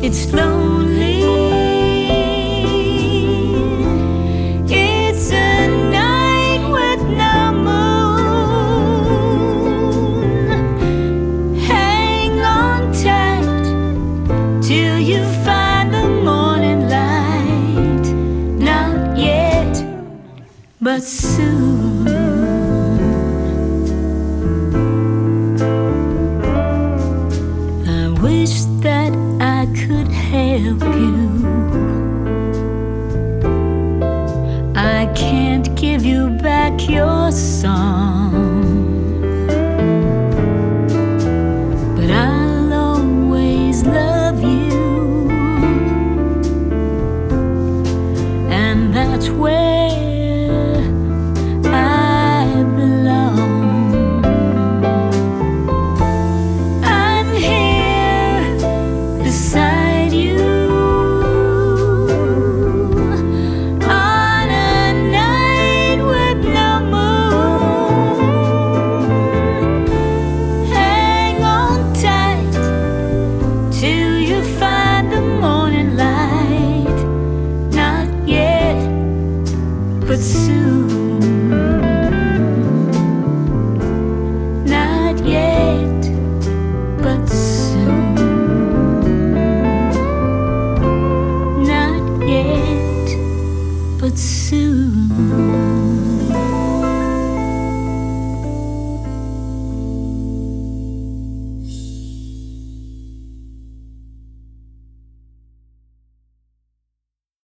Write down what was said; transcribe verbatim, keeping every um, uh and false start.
it's lonely. It's a night with no moon. Hang on tight till you find the morning light. Not yet, but soon. I wish that I could help you. I can't give you back your song, but I'll always love you, and that's where I belong. I'm here beside you on a night with no moon. Hang on tight till you find